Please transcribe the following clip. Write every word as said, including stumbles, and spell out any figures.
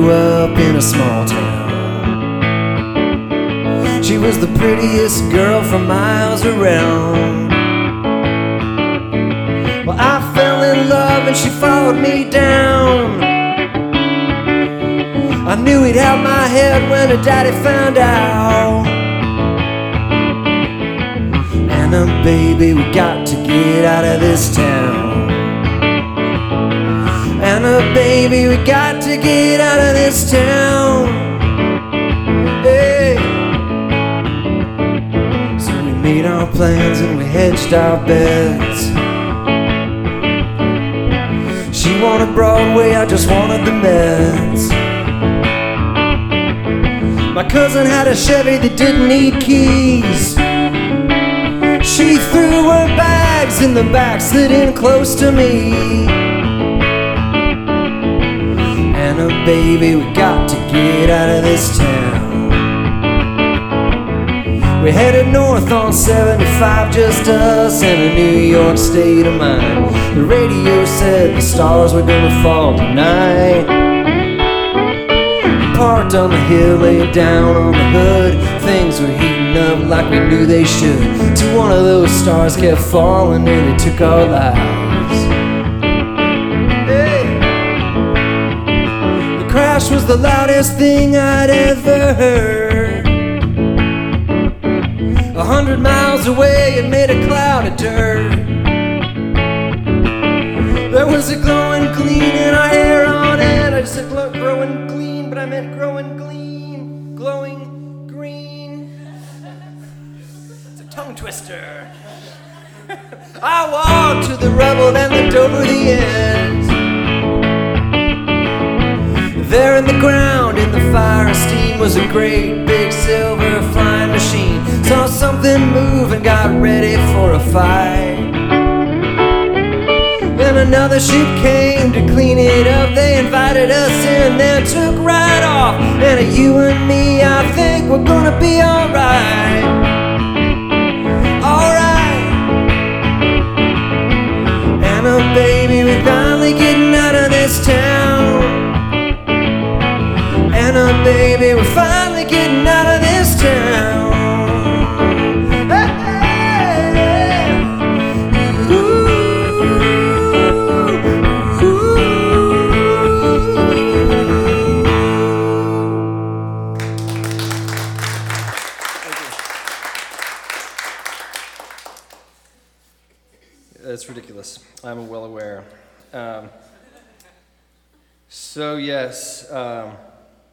grew up in a small town. She was the prettiest girl from miles around. Well, I fell in love and she followed me down. I knew he'd have my head when her daddy found out. Anna, baby, we got to get out of this town. Anna, baby, we got to get out of this town. Hey. So we made our plans and we hedged our bets. She wanted Broadway, I just wanted the Mets. My cousin had a Chevy that didn't need keys. She threw her bags in the back, slid in close to me. Anna, baby, we got to get out of this town. We headed north on seventy-five, just us and a New York state of mind. The radio said the stars were gonna fall tonight. Parked on the hill, laid down on the hood. Things were heating up like we knew they should. Till one of those stars kept falling, nearly took our lives. Hey. The crash was the loudest thing I'd ever heard. A hundred miles away, it made a cloud of dirt. There was a glowing gleam in our hair on it. I just said growing clean, but I meant growing gleam, glowing green. It's a tongue twister. I walked to the rubble and looked over the edge. There in the ground, in the fire and steam, was a great big silver flying machine. Saw something move and got ready for a fight. Then another ship came to clean it up. They invited us in, then took right off. And you and me, I think we're gonna be alright. Alright. Anna, baby, we're finally getting out of this town. Anna, baby, we're finally getting out of this town. Hey, hey. Ooh. That's ridiculous. I'm well aware. Um, so yes, um,